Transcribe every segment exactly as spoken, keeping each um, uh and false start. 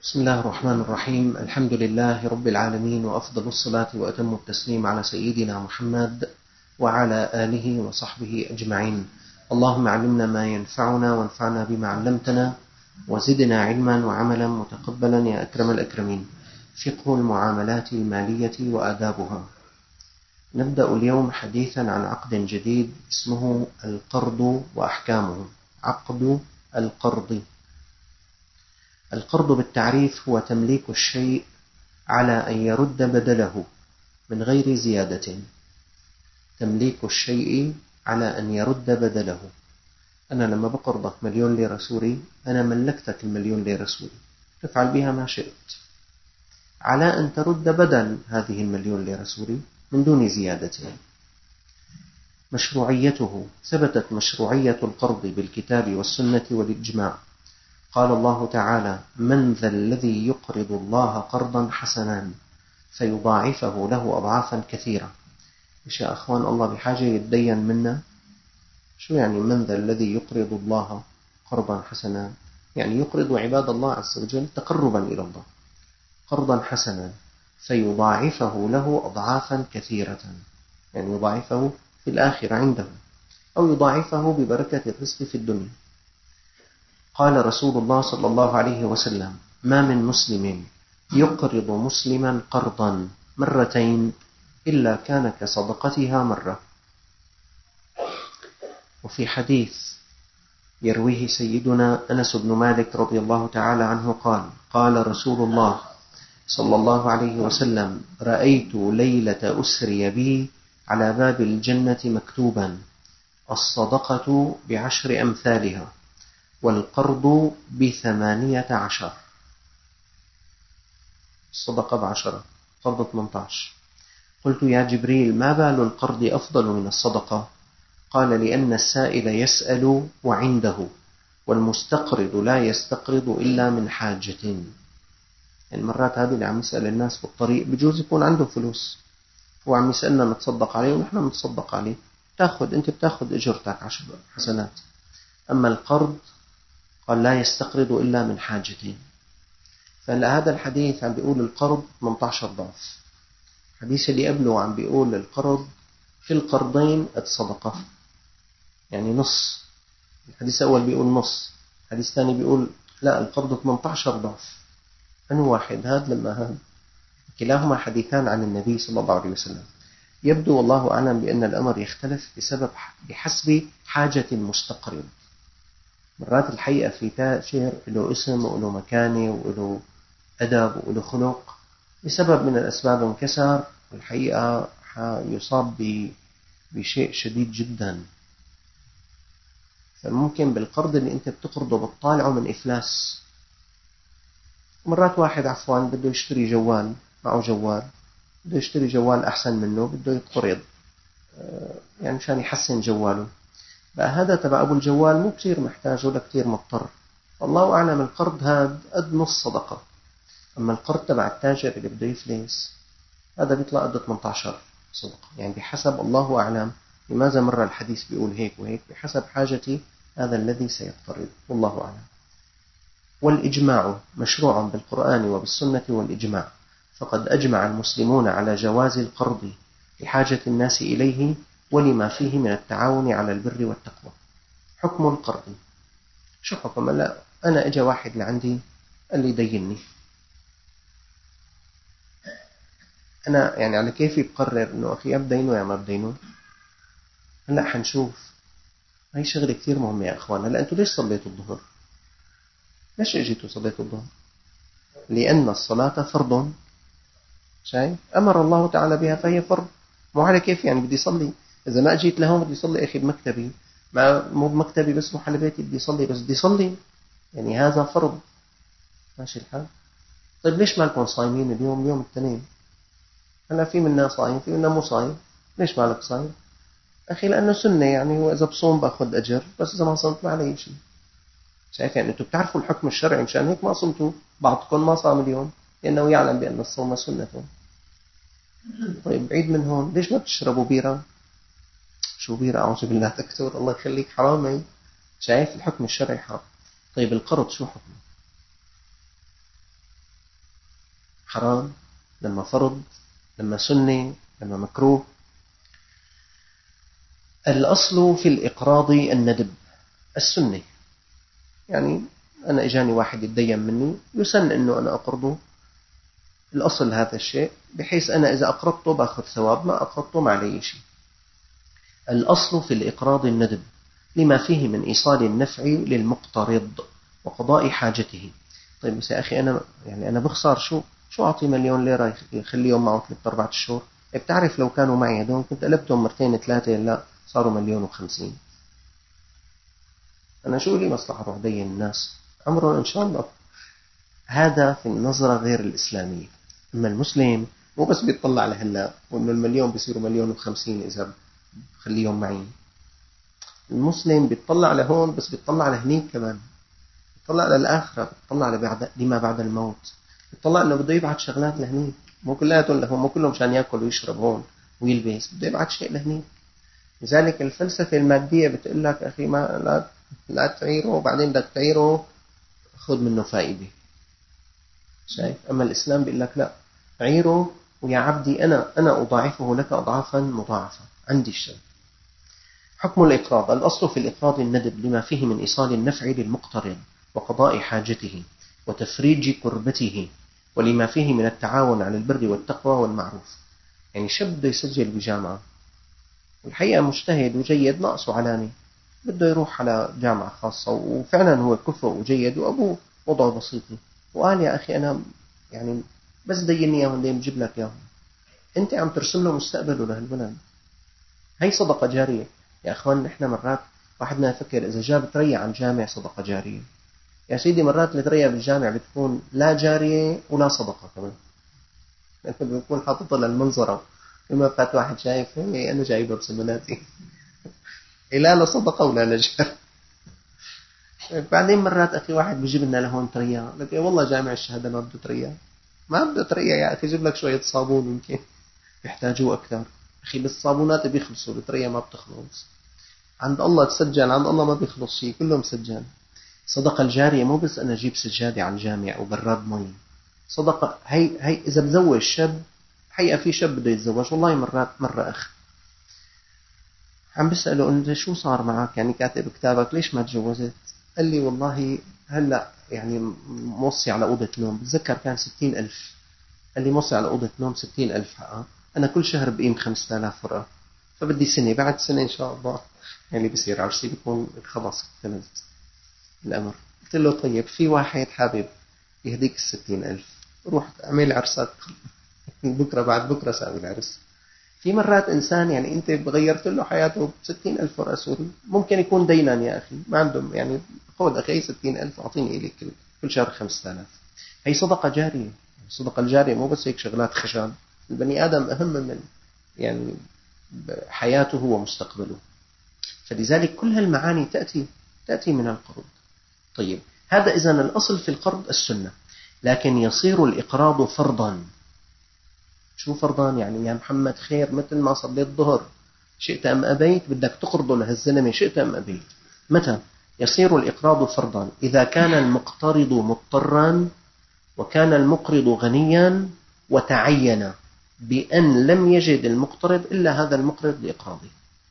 بسم الله الرحمن الرحيم. الحمد لله رب العالمين، وأفضل الصلاة وأتم التسليم على سيدنا محمد وعلى آله وصحبه أجمعين. اللهم علمنا ما ينفعنا وانفعنا بما علمتنا وزدنا علما وعملا متقبلا يا أكرم الأكرمين. فقه المعاملات المالية وآدابها. نبدأ اليوم حديثا عن عقد جديد اسمه القرض وأحكامه. عقد القرض. القرض بالتعريف هو تمليك الشيء على أن يرد بدله من غير زيادة. تمليك الشيء على أن يرد بدله. أنا لما بقرضك مليون ليرة سوري، أنا ملكتك المليون ليرة سوري، تفعل بها ما شئت، على أن ترد بدل هذه المليون ليرة سوري من دون زيادة. مشروعيته. ثبتت مشروعية القرض بالكتاب والسنة والإجماع. قال الله تعالى: من ذا الذي يقرض الله قرضا حسنا فيضاعفه له أضعافا كثيرة. إيش يا أخوان، الله بحاجة يتدين منا؟ شو يعني من ذا الذي يقرض الله قرضا حسنا؟ يعني يقرض عباد الله عز وجل تقربا إلى الله قرضا حسنا فيضاعفه له أضعافا كثيرة، يعني يضاعفه في الآخرة عنده، أو يضاعفه ببركة الرزق في الدنيا. قال رسول الله صلى الله عليه وسلم: ما من مسلم يقرض مسلما قرضا مرتين إلا كان كصدقتها مرة. وفي حديث يرويه سيدنا أنس بن مالك رضي الله تعالى عنه قال: قال رسول الله صلى الله عليه وسلم: رأيت ليلة أسري بي على باب الجنة مكتوبا: الصدقة بعشر أمثالها والقرض بثمانية عشر. الصدقة بعشرة، قرض ثمانية عشر. قلت: يا جبريل، ما بال القرض أفضل من الصدقة؟ قال: لأن السائل يسأل وعنده، والمستقرض لا يستقرض إلا من حاجة. يعني مرات هذه اللي عم يسأل الناس بالطريق بجوز يكون عنده فلوس، هو عم يسألنا نتصدق عليه ونحن نتصدق عليه، تأخذ أنت بتأخذ أجرتك عشر حسنات. أما القرض قال لا يستقرض إلا من حاجتين. فهذا الحديث عم بيقول القرض ثمانية عشر ضعف. الحديث اللي قبله عم بيقول القرض في القرضين الصدقة، يعني نص. الحديث الأول بيقول نص، الحديث الثاني بيقول لا، القرض ثمانية عشر ضعف. أنه واحد هذا لما هذا، كلاهما حديثان عن النبي صلى الله عليه وسلم. يبدو والله أعلم بأن الأمر يختلف بسبب بحسب حاجة المستقرض. مرات الحقيقة في تاجر له اسم وله مكانة وله أدب وله خلق، بسبب من الأسباب انكسر، والحقيقة يصاب بشيء شديد جدا. فممكن بالقرض اللي أنت بتقرضه بتطالعه من إفلاس. مرات واحد عفوا بده يشتري جوال، معه جوال بده يشتري جوال أحسن منه، بده يقترض يعني مشان يحسن جواله. بقى هذا تبع أبو الجوال مو كثير محتاج ولا كثير مضطر، الله أعلم القرض هذا قد نص صدقة. أما القرض تبع التاجر اللي بده يفلس هذا بيطلع قد ثمانية عشر صدقة. يعني بحسب، الله أعلم لماذا مر الحديث بيقول هيك وهيك، بحسب حاجة هذا الذي سيقترض، والله أعلم. والإجماع مشروع بالقرآن وبالسنة والإجماع. فقد أجمع المسلمون على جواز القرض لحاجة الناس إليه ولما فيه من التعاون على البر والتقوى. حكم القرض. شو حكم؟ لا، أنا أجا واحد لعندي قال لي ديني، أنا يعني على كيفي بقرر إنه أخي أبدينه يا ما بدينه؟ هلأ حنشوف. هاي شغلة كثير مهمة يا أخوان. هلأ أنتوا ليش صليتوا الظهر؟ ليش اجيتوا صليتوا الظهر؟ لأن الصلاة فرض. شايف؟ أمر الله تعالى بها فهي فرض. مو على كيف يعني بدي صلي، إذا ما أجيت لهون بدي صلي أخي بمكتبي، ما مو بمكتبي بس مو على بيتي بدي صلي، بس بدي صلي، يعني هذا فرض. ماشي الحال؟ طيب ليش مالكم صايمين اليوم؟ يوم الاثنين. هلا في منا صايم في منا مو صايم. ليش مالك صايم؟ أخي لأنه سنة، يعني وإذا بصوم بأخذ أجر، بس إذا ما صمت ما علي شيء. شايف؟ يعني أنتم بتعرفوا الحكم الشرعي، مشان هيك ما صمتوا. بعضكم ما صام اليوم لأنه يعلم بأن الصوم سنة. طيب بعيد من هون، ليش ما بتشربوا بيرة؟ شو بيرة؟ أعوذ بالله تكتور، الله يخليك، حرامي. شايف؟ الحكم الشرعي حرام. طيب القرض شو حكمه؟ حرام، لما فرض، لما سنة، لما مكروه. الأصل في الإقراض الندب، السنة. يعني أنا إجاني واحد يتدين مني، يسن أنه أنا أقرضه، الأصل هذا الشيء، بحيث أنا إذا أقرضته بأخذ ثواب، ما أقرضته ما عليه شيء. الأصل في الإقراض الندب لما فيه من إيصال النفع للمقترض وقضاء حاجته. طيب بس يا أخي أنا يعني أنا بخسر، شو شو أعطي مليون ليرة يخليهم معه ثلاثة أربعة شهور؟ بتعرف لو كانوا معي هدول كنت قلبتهم مرتين ثلاثة، لا صاروا مليون وخمسين. أنا شو لي مصلحة أروح دين الناس عمرهم إن شاء الله. هذا في النظرة غير الإسلامية. أما المسلم مو بس بيطلع لهلا وإنه المليون بيصيروا مليون وخمسين إذا خليهم معي. المسلم بيطلع لهون، بس بيطلع لهنيك كمان، بيطلع للآخرة، بيطلع لبعد لما بعد الموت، بيطلع إنه بده يبعث شغلات لهنيك، مو كلاتهم لهون، مو كلهم مشان يأكل ويشرب هون ويلبس، بده يبعث شيء لهنيك. لذلك الفلسفة المادية بتقول لك أخي ما لا لا تعيره، وبعدين بدك تعيره خذ منه فائدة. شايف؟ أما الإسلام بيقول لك لا، عيره ويا عبدي أنا أنا أضاعفه لك أضعافا مضاعفة، عندي الشيء. حكم الإقراض، الأصل في الإقراض الندب لما فيه من إيصال النفع للمقترض وقضاء حاجته وتفريج كربته، ولما فيه من التعاون على البر والتقوى والمعروف. يعني شاب بده يسجل بجامعة، والحقيقة مجتهد وجيد، ناقصه علامة، بده يروح على جامعة خاصة، وفعلا هو كفء وجيد وأبوه وضعه بسيطي، وقال يا أخي أنا يعني بس ديني إياهم دين بجيب لك إياهم. أنت عم ترسم له مستقبله لهالبلد. هي صدقة جارية يا أخوان. نحن مرات واحدنا يفكر إذا جاب تريا عن جامع صدقة جارية. يا سيدي مرات التريا بالجامع بتكون لا جارية ولا صدقة كمان، لأنه بيكون حاططها للمنظرة، لما فات واحد شايف هي أنا جايبها بسمناتي لا لا صدقة ولا لجار. بعدين مرات أخي واحد بيجيب لنا لهون تريا، لك والله جامع الشهادة ما بده تريا، ما بده تريا يا أخي، جيب لك شوية صابون يمكن يحتاجوه أكثر. أخي بالصابونات بيخلصوا، التريا ما بتخلص. عند الله تسجل، عند الله ما بيخلص شيء، كله مسجل. صدقة الجارية مو بس أنا أجيب سجادة عن جامع وبراد مي، صدقة هي هي إذا بزوج شاب، حقيقة في شاب بده يتزوج، والله مرات مرة أخ عم بسأله أنت شو صار معك، يعني كاتب كتابك ليش ما تجوزت؟ قال لي والله هلأ يعني موصي على أوضة نوم، بتذكر كان ستين ألف، قال لي موصي على أوضة نوم ستين ألف حقا، أنا كل شهر بقيم خمسة آلاف ورقة، فبدي سنة، بعد سنة إن شاء الله يعني بصير عرسي، بيكون خلاص اكتملت الأمر. قلت له طيب في واحد حابب يهديك الستين ألف، روح اعمل عرسك بكرة بعد بكرة ساوي العرس. في مرات إنسان يعني أنت غيرت له حياته بستين ألف ورقة سوري، ممكن يكون دينا يا أخي ما عندهم، يعني خذ أخي ستين ألف أعطيني إليك كل شهر خمسة آلاف. هي صدقة جارية. الصدقة الجارية مو بس هيك شغلات خشب، البني آدم أهم من يعني حياته ومستقبله. فلذلك كل هالمعاني تأتي تأتي من القرض. طيب هذا إذن الأصل في القرض السنة، لكن يصير الإقراض فرضا. شو فرضا؟ يعني يا محمد خير مثل ما صليت الظهر شئت أم أبيت بدك تقرضه لهالزلمة شئت أم أبيت. متى يصير الإقراض فرضا؟ إذا كان المقترض مضطرا وكان المقرض غنيا وتعين بأن لم يجد المقترض إلا هذا المقرض لإقراضه.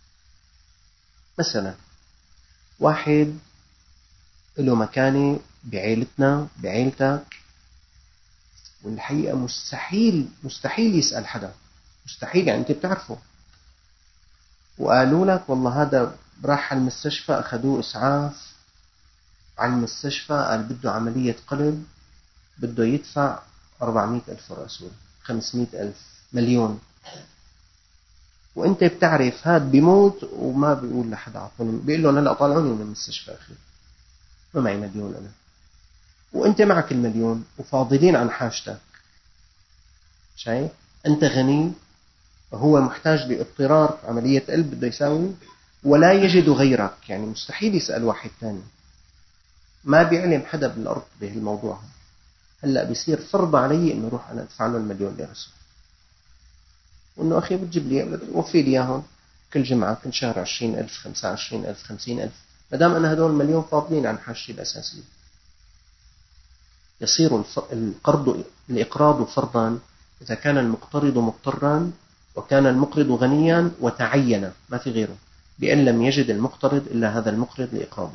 مثلا واحد له مكانة بعيلتنا بعيلتك، والحقيقة مستحيل مستحيل يسأل حدا، مستحيل، يعني أنت بتعرفه، وقالوا لك والله هذا راح على المستشفى أخذوه إسعاف على المستشفى، قال بده عملية قلب، بده يدفع أربعمائة ألف رأسول، خمسمائة ألف، مليون، وأنت بتعرف هذا بيموت وما بيقول لحدا عطوني، بيقول لهم هلأ طالعوني من المستشفى أخي ما معي مليون أنا، وأنت معك المليون وفاضلين عن حاجتك. شايف؟ أنت غني، هو محتاج باضطرار عملية قلب بده يساوي، ولا يجد غيرك، يعني مستحيل يسأل واحد ثاني، ما بيعلم حدا بالأرض بهالموضوع. هلأ بيصير فرض علي إنه روح أنا أدفع له المليون لرسول، وإنه أخي بتجيب لي وفي لي إياهم كل جمعة كل شهر عشرين ألف، خمسة وعشرين ألف، خمسين ألف، مدام أنا هدول المليون فاضلين عن حاجتي الأساسية. يصير القرض الإقراض فرضا إذا كان المقترض مضطرا وكان المقرض غنيا وتعين ما في غيره، بأن لم يجد المقترض إلا هذا المقرض لإقراضه.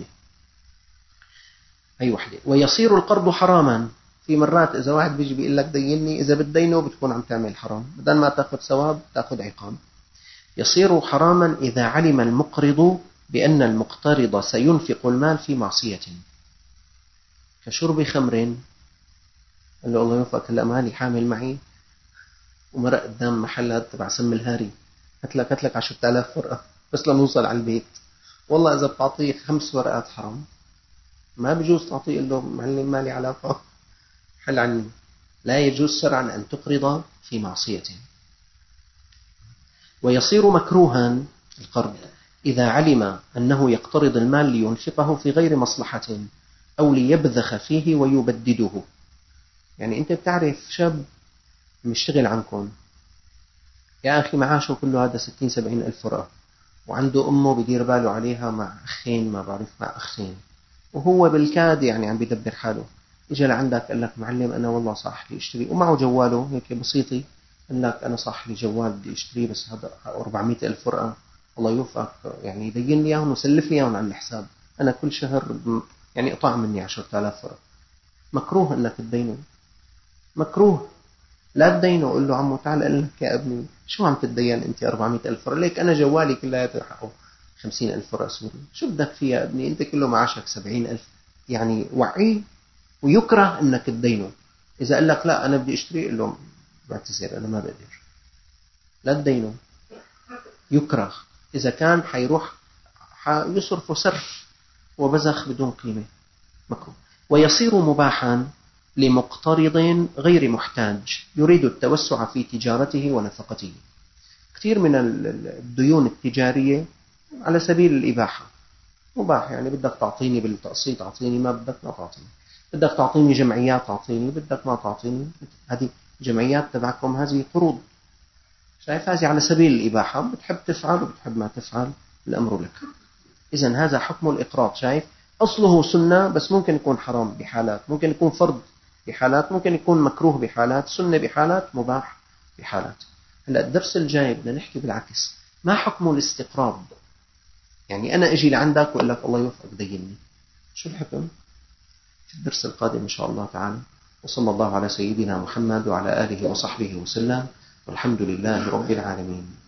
هي وحدة. ويصير القرض حراما، في مرات إذا واحد بيجي بيقول لك ديني، إذا بتدينه بتكون عم تعمل حرام، بدل ما تأخذ ثواب تأخذ عقاب. يصير حراما إذا علم المقرض بأن المقترض سينفق المال في معصية كشرب خمر، قال له الله يوفقك هلا مالي حامل معي ومرق قدام محلات تبع سم الهاري، هاتلك هاتلك عشرة آلاف ورقة بس لنوصل على البيت، والله إذا بتعطيه خمس ورقات حرام، ما بيجوز تعطيه له معلم مالي علاقة حل عني. لا يجوز شرعا أن تقرض في معصية. ويصير مكروها القرض إذا علم أنه يقترض المال لينفقه في غير مصلحة أو ليبذخ فيه ويبدده. يعني أنت بتعرف شاب مشتغل عنكم يا أخي معاشه كله هذا ستين سبعين ألف ورقة، وعنده أمه بدير باله عليها مع أخين ما بعرف مع أخين، وهو بالكاد يعني عم بيدبر حاله. إجا لعندك قال لك معلم أنا والله صاح لي اشتري، ومعه جواله هيك بسيطي، قال لك أنا صاح لي جوال بدي اشتريه بس هذا أربعمائة ألف ورقة، الله يوفقك يعني يدين لي إياهم وسلف لي إياهم على الحساب، أنا كل شهر يعني اقطع مني عشرة آلاف ورقة. مكروه أنك تدينه، مكروه. لا تدينه، قل له عمو تعال قال لك يا ابني شو عم تدين أنت أربعمائة ألف ورقة، ليك أنا جوالي كلها حقه خمسين ألف ورقة سوري، شو بدك فيها يا ابني أنت كله معاشك سبعين ألف. يعني وعيه. ويكره أنك تدينه. إذا قال لك لا أنا بدي أشتري، قل له بعتذر أنا ما بقدر، لا تدينه. يكره إذا كان حيروح حيصرف صرف وبزخ بدون قيمة، مكروه. ويصير مباحا لمقترض غير محتاج يريد التوسع في تجارته ونفقته. كثير من الديون التجارية على سبيل الإباحة مباح، يعني بدك تعطيني بالتقسيط أعطيني، ما بدك ما تعطيني، بدك تعطيني جمعيات تعطيني، بدك ما تعطيني. هذه جمعيات تبعكم هذه قروض، شايف هذه على سبيل الإباحة، بتحب تفعل وبتحب ما تفعل الأمر لك. إذن هذا حكم الإقراض، شايف أصله سنة بس ممكن يكون حرام بحالات، ممكن يكون فرض بحالات، ممكن يكون مكروه بحالات، سنة بحالات، مباح بحالات. هلأ الدرس الجاي بدنا نحكي بالعكس، ما حكم الاستقراض؟ يعني أنا أجي لعندك وأقول لك الله يوفقك ديني، شو الحكم؟ في الدرس القادم إن شاء الله تعالى. وصلى الله على سيدنا محمد وعلى آله وصحبه وسلم، والحمد لله رب العالمين.